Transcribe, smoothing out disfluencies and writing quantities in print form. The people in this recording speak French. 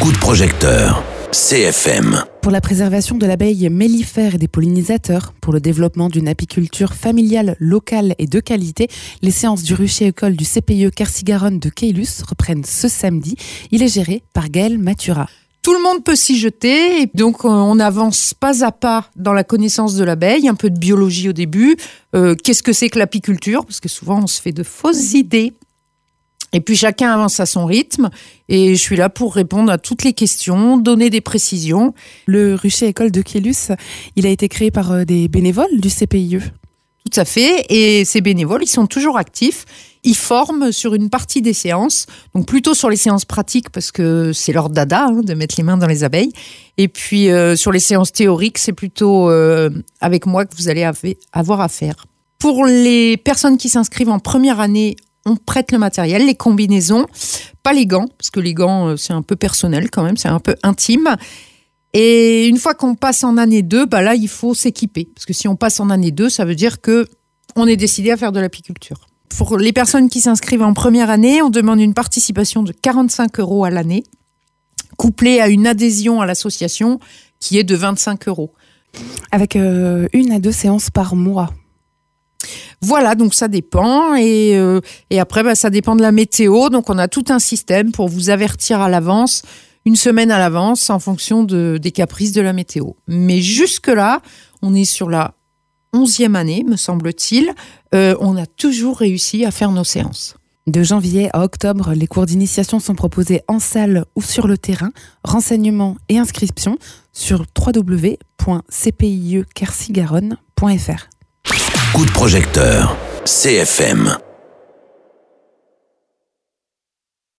Coup de projecteur, CFM. Pour la préservation de l'abeille mellifère et des pollinisateurs, pour le développement d'une apiculture familiale, locale et de qualité, les séances du rucher école du CPIE Quercy-Garonne de Caylus reprennent ce samedi. Il est géré par Gaëlle Matura. Tout le monde peut s'y jeter, et donc on avance pas à pas dans la connaissance de l'abeille, un peu de biologie au début. Qu'est-ce que c'est que l'apiculture ? Parce que souvent on se fait de fausses idées. Et puis chacun avance à son rythme, et je suis là pour répondre à toutes les questions, donner des précisions. Le rucher école de Caylus, il a été créé par des bénévoles du CPIE. Tout à fait, et ces bénévoles, ils sont toujours actifs. Ils forment sur une partie des séances, donc plutôt sur les séances pratiques, parce que c'est leur dada de mettre les mains dans les abeilles. Et puis sur les séances théoriques, c'est plutôt avec moi que vous allez avoir à faire. Pour les personnes qui s'inscrivent en première année, on prête le matériel, les combinaisons, pas les gants, parce que les gants, c'est un peu personnel quand même, c'est un peu intime. Et une fois qu'on passe en année 2, là, il faut s'équiper. Parce que si on passe en année 2, ça veut dire qu'on est décidé à faire de l'apiculture. Pour les personnes qui s'inscrivent en première année, on demande une participation de 45 € à l'année, couplée à une adhésion à l'association qui est de 25 €. Avec 1 à 2 séances par mois. Voilà, donc ça dépend. Et après, ça dépend de la météo. Donc on a tout un système pour vous avertir à l'avance, une semaine à l'avance, en fonction des caprices de la météo. Mais jusque-là, on est sur la 11e année, me semble-t-il. On a toujours réussi à faire nos séances. De janvier à octobre, les cours d'initiation sont proposés en salle ou sur le terrain. Renseignements et inscriptions sur www.cpiequercygaronne.fr. Coup de projecteur, CFM.